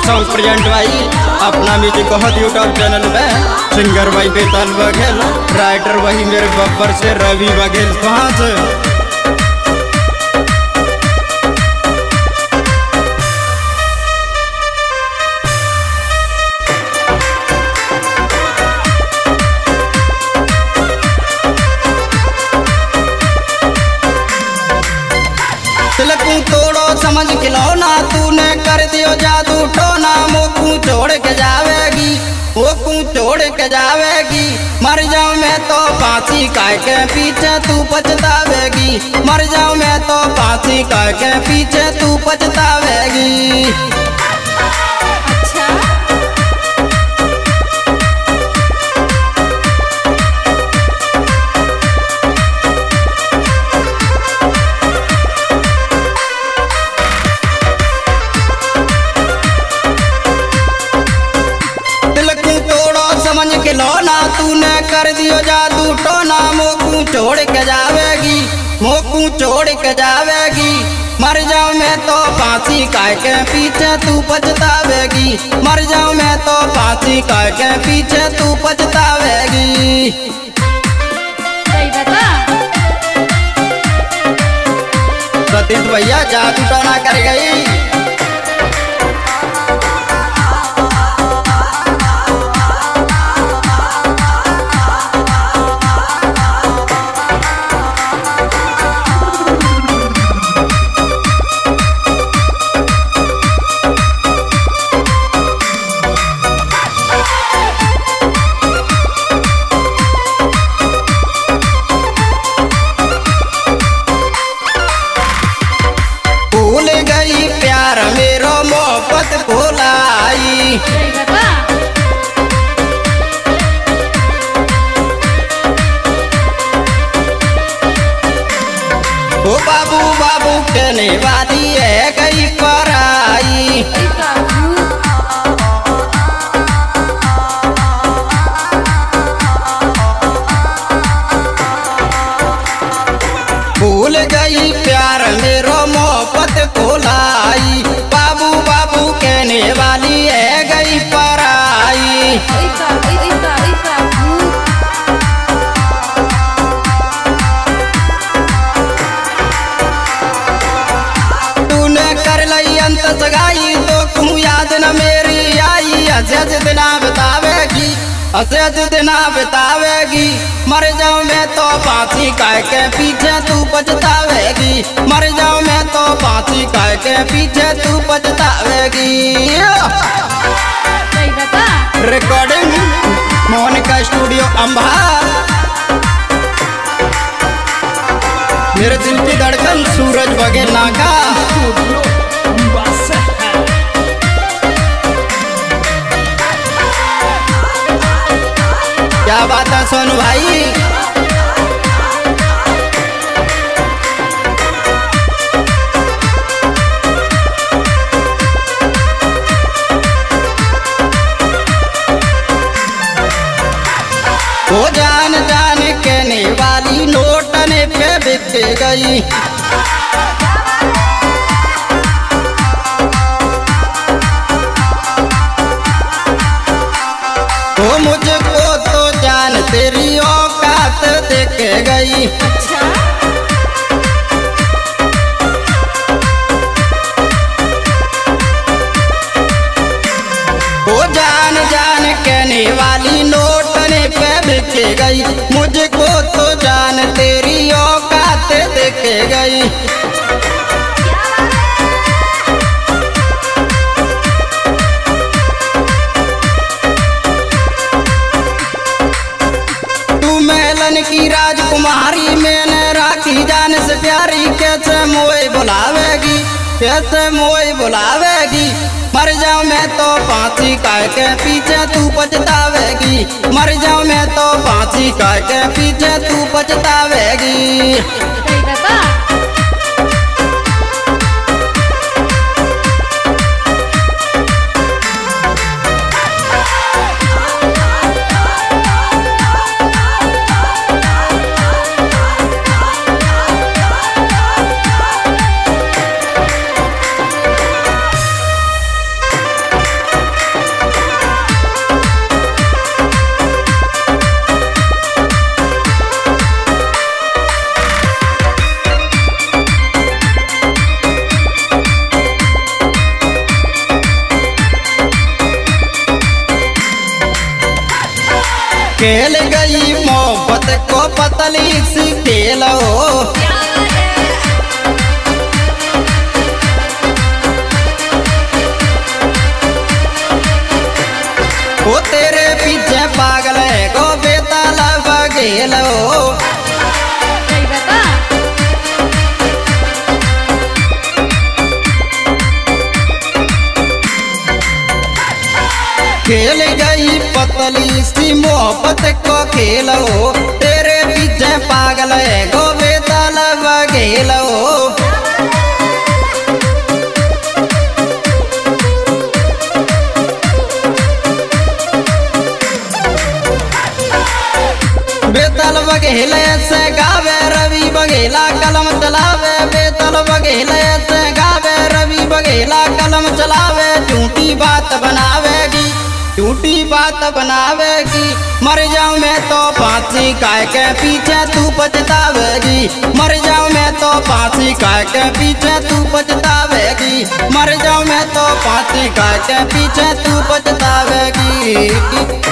Song present भाई अपना music बहुत यूट्यूब चैनल में सिंगर भाई बेताल बघेल, राइटर वही मेरे बब्बर से रवि बघेल। कहाँ से तिलकू तोड़ो समझ खिलौना, तूने कर दियो जादू टोना। मोकू छोड़ के जावेगी, मोकू छोड़ के जावेगी। मर जाऊं मैं तो फांसी काहे के पीछे तू पछतावेगी। मर जाऊं मैं तो फांसी काहे के पीछे तू पछतावेगी। समझ खिलौना, तूने कर दियो जादू टोना। मोकू छोड़ के जावेगी, मोकू छोड़ के जावेगी। मर जाऊं मैं तो फांसी काहे के पीछे तू पछतावेगी। मर जाऊं मैं तो फांसी काहे के पीछे तू पछतावेगी। सतीश भैया जादू टोना कर गई। प्यार मेरो मोहब्बत भुलाई, ओ बाबू बाबू कहने वाली है गई पराई। भूल गई प्यार मेरो मोहब्बत भुलाई। बाबू बाबू कहने वाली है गई पराई। तूने कर लई अंत सगाई, तो तू याद न मेरी आई। अजज दिना बतावेगी, अजज दिना बतावेगी। मर जाऊं मैं तो फांसी काहे के पीछे तू पछतावेगी। मर जाऊं मैं तो फांसी काहे के पीछे तू पछतावेगी। Recording Monika studio Amba. मेरे दिल की धड़कन सूरज बघेल नाका। क्या बात है सोनू भाई। वो जान जान कहने वाली नोटने पे बिक गई। वो मुझको तो जान तेरी औकात देख गई। वो जान जान कहने वाली नोटने पे बिक गई। मुझको तो जान तेरी औकात देख गई। की राजकुमारी मैंने राखी जान से प्यारी। कैसे मोए बुलावेगी, कैसे मोए बुलावेगी। मर जाऊं मैं तो फांसी काहे के पीछे तू पछतावेगी। मर जाऊं मैं तो फांसी काहे के पीछे तू पछतावेगी। खेल गई मोहब्बत को पतली सी खेल हो। वो तेरे पीछे पागल है गो बेताला बघेल हो। खेल गई पतली सी मोहब्बत को खेल हो। तेरे पीछे पागल है गो बेताला बघेल हो। बेताल बघेल से गावे रवि बघेला कलम चलावे। बेताल बघेल से गावे रवि बघेला कलम चलावे। झूठी बात बनावेगी, झूठी बात बनावेगी। मर जाऊं मैं तो फांसी काय के पीछे तू पछतावेगी। मर जाऊं मैं तो फांसी काय के पीछे तू पछतावेगी। मर जाऊं मैं तो फांसी काय के पीछे तू पछतावेगी।